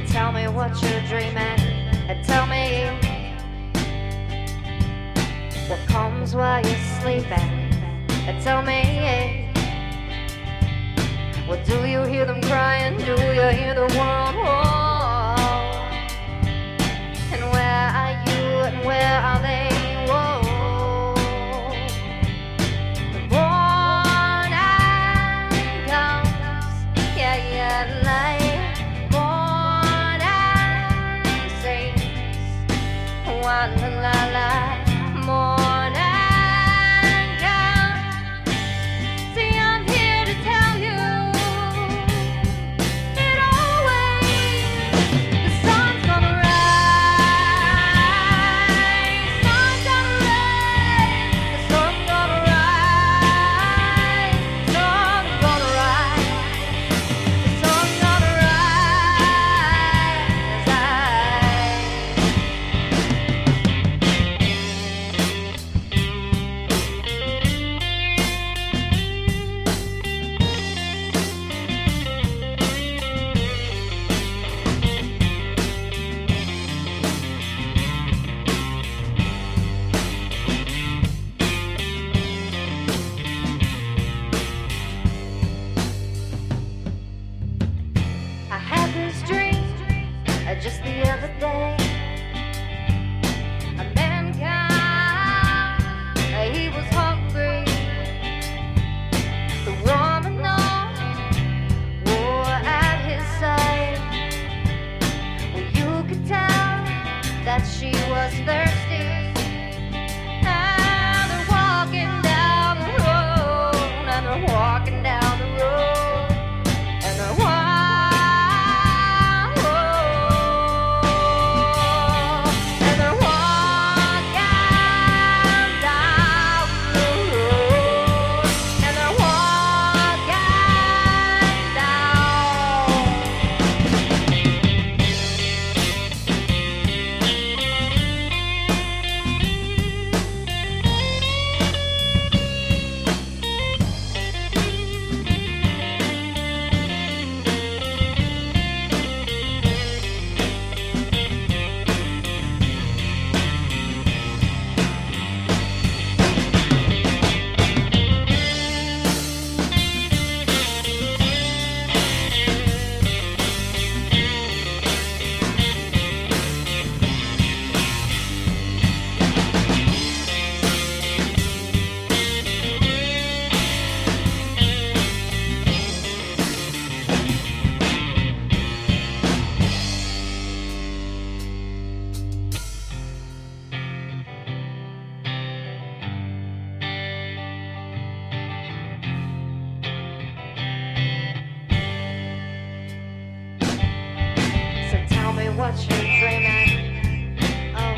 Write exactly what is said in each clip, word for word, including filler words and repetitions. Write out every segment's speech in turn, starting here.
Tell me what you're dreaming, and tell me what comes while you're sleeping, and tell me, well, do you hear them crying? Do you hear the world war? And where are you and where are they? Whoa. The morning comes, yeah, yeah, light. Morning sings, la la la. Morning comes. See, I'm here to tell you. Just the other day, a man came, he was hungry. The woman though war at his side. Well, you could tell that she was thirsty. And they're walking down the road, and they're walking down the road, and they're walking. What you're dreaming, oh.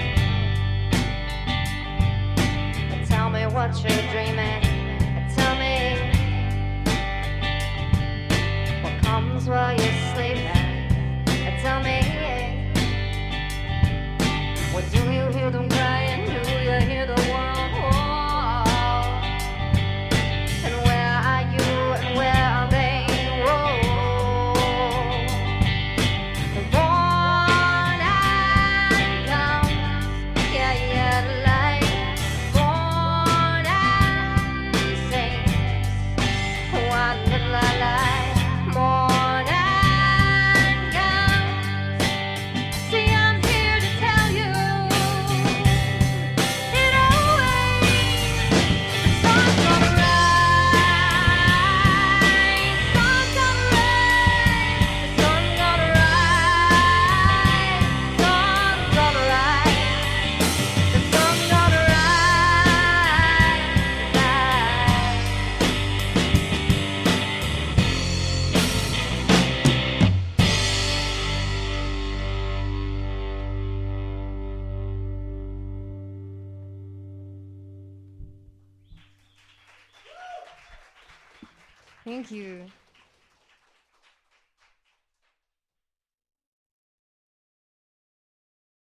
Tell me what you're dreaming, tell me what comes while you're sleeping, tell me, what do you hear them crying, do you hear the world war, and where are you and where are they? Thank you.